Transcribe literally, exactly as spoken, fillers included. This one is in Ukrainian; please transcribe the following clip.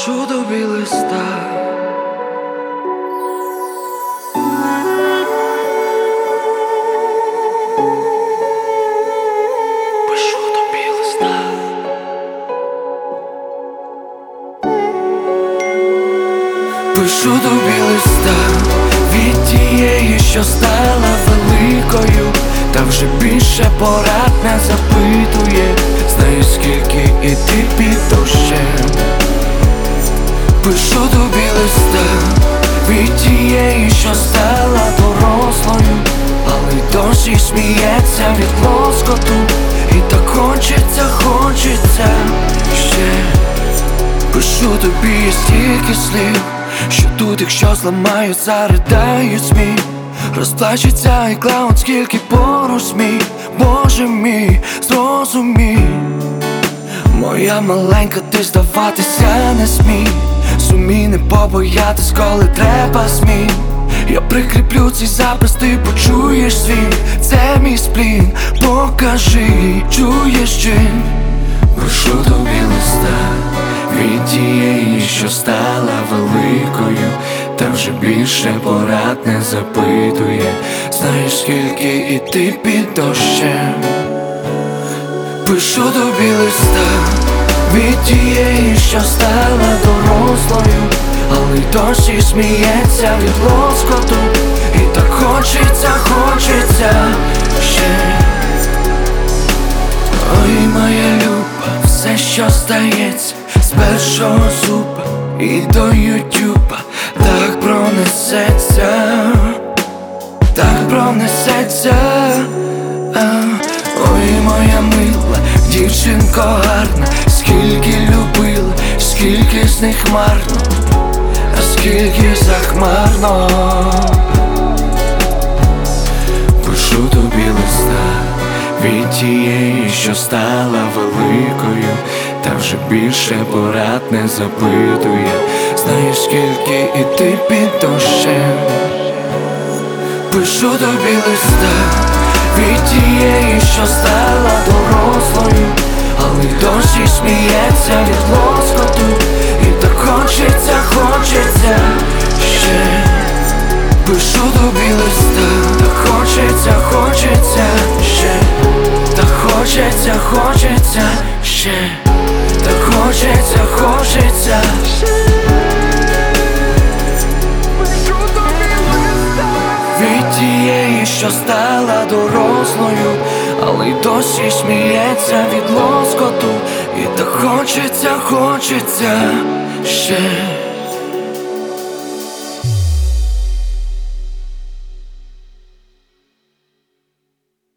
Пишу тобі листа, пишу тобі листа, пишу тобі листа від тієї, що стала великою, та вже більше порад не запитує. Знаю, скільки іти під дощем. Пишу тобі листа від тієї, що стала дорослою, але й досі сміється від лоскоту. І так хочеться, хочеться ще. Пишу тобі стільки слів, що тут, якщо зламають, заридають сміх. Розплачеться і клаун, скільки поруч сміх. Боже мій, зрозумій, моя маленька, ти здаватися не смій. Зумій не побоятись, коли треба змін. Я прикріплю цей запис, ти почуєш свій. Це мій сплін, покажи, чуєш чи? Пишу тобі листа від тієї, що стала великою, та вже більше порад не запитує. Знаєш, скільки іти під дощем. Пишу тобі листа від тієї, що стала дорослою, але й досі сміється від лоскоту. І так хочеться, хочеться ще. Ой, моя люба, все, що стається з першого зуба і до ютюба, так пронесеться, так пронесеться. Ой, моя мила, дівчинко гарна, скільки любила, скільки з них марно, а скільки захмарно. Пишу тобі листа від тієї, що стала великою, та вже більше порад не запитує. Знаєш, скільки іти під дощем. Пишу тобі листа від тієї, що стала дорослою, але й досі сміється від лоскоту. І так хочеться, хочеться ще. Пишу тобі листа, так хочеться, хочеться ще. Так хочеться, хочеться ще. Так хочеться, хочеться ще. Від тієї, що стала дорослою, але й досі сміється від лоскоту. І так хочеться, хочеться ще.